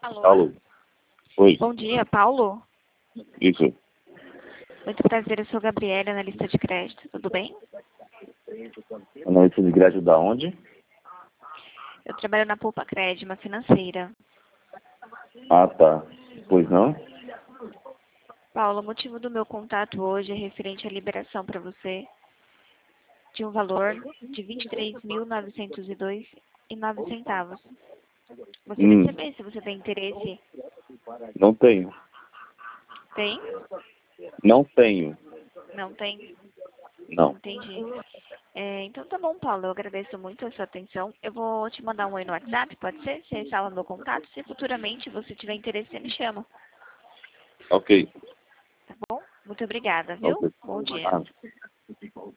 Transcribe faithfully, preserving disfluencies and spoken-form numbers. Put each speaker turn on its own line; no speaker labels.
Alô?
Alô? Oi,
Bom dia, Paulo.
isso.
Muito prazer, eu sou Gabriela, analista de crédito. Tudo bem?
Analista de crédito da onde?
Eu trabalho na Poupa Crédito, uma financeira.
Ah, tá. Pois não?
Paulo, o motivo do meu contato hoje é referente à liberação para você de um valor de vinte e três mil novecentos e dois reais e nove centavos. Gostaria de
Hum,
saber se você tem interesse.
não tenho.
Tem?
Não tenho.
Não tem?
Não.
Entendi. É, então tá bom, Paulo, eu agradeço muito a sua atenção. Eu vou te mandar um oi no WhatsApp, pode ser? Você salva meu contato. Se futuramente você tiver interesse, você me chama.
Ok.
Tá bom? Muito obrigada, viu?
Ok.
Bom dia.
Ah.